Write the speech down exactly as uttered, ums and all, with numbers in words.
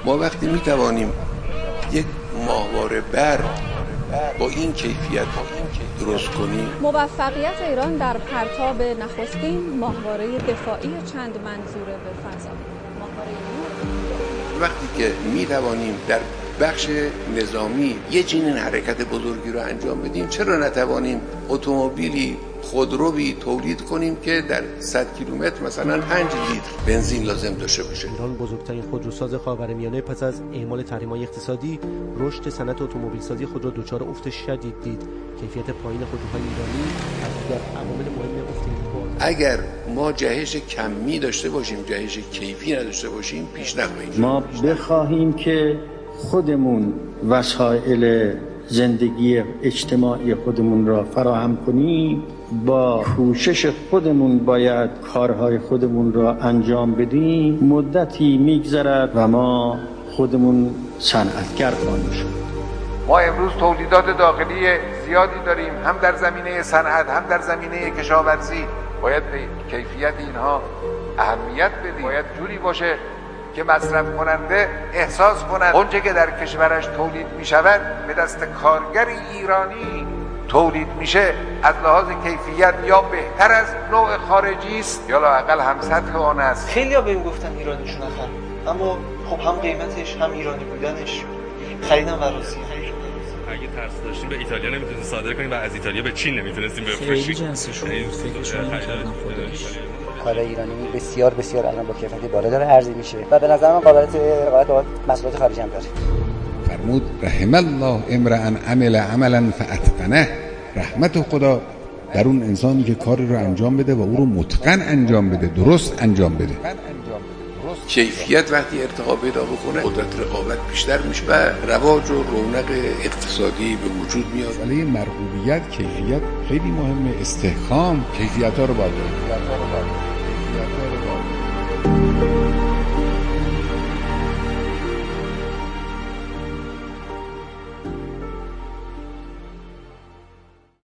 ما وقتی میتوانیم یک ماهواره بر با این کیفیت درست کنیم. موفقیت ایران در پرتاب نخستین ماهواره دفاعی چند منظوره به فضا. وقتی که میتوانیم در بخش نظامی یه چنین حرکت بزرگی رو انجام بدیم، چرا نتوانیم اتومبیلی خودروی تولید کنیم که در صد کیلومتر مثلا پنج لیتر بنزین لازم داشته باشه. ایران بزرگترین خودروساز خاورمیانه پس از اعمال تحریم‌های اقتصادی رشد صنعت اتومبیلسازی خود را دچار افت شدید دید. کیفیت پایین خودروهای ایرانی از دیگر عوامل مهم افت این بود. اگر ما جهش کمی داشته باشیم، جهش کیفی نداشته باشیم، پیش نخواهیم. ما بخواهیم که خودمون وسایل زندگی اجتماعی خودمون را فراهم کنیم، با کوشش خودمون باید کارهای خودمون را انجام بدیم. مدتی میگذرد و ما خودمون صنعتگر خواهیم شد. ما امروز تولیدات داخلی زیادی داریم، هم در زمینه صنعت هم در زمینه کشاورزی. باید به کیفیت اینها اهمیت بدیم. باید جوری باشه که مصرف کننده احساس کند اونچه که در کشورش تولید می شود به دست کارگر ایرانی تولید میشه از لحاظ کیفیت یا بهتر از نوع خارجی است یا لااقل هم سطح آن است. خیلی‌ها بهم گفتن ایرانیشون نخر، اما خب هم قیمتش هم ایرانی بودنش خریدم و راضی‌ام. اگه ترس داشتیم به ایتالیا نمیتونستیم صادر کنیم و از ایتالیا به چین نمیتونستیم بفروشیم. خیلی جنسشون فکرشون نمی‌کردم خداییش. کالای ایرانی بسیار بسیار الان با کیفیت بالا داره عرضه میشه و به نظر من قابلیت رقابت با محصولات خارجی هم داره. فرمود رحم الله امرأ عمل عملا فاتقنه. رحمت خدا در اون انسانی که کاری رو انجام بده و او رو متقن انجام بده، درست انجام بده. کیفیت وقتی ارتقا پیدا بکنه، قدرت رقابت بیشتر میشه و رواج و رونق اقتصادی به وجود میاد. ولی مرغوبیت، کیفیت خیلی مهمه. استحکام کیفیت‌ها رو باید کیفیت‌ها رو باید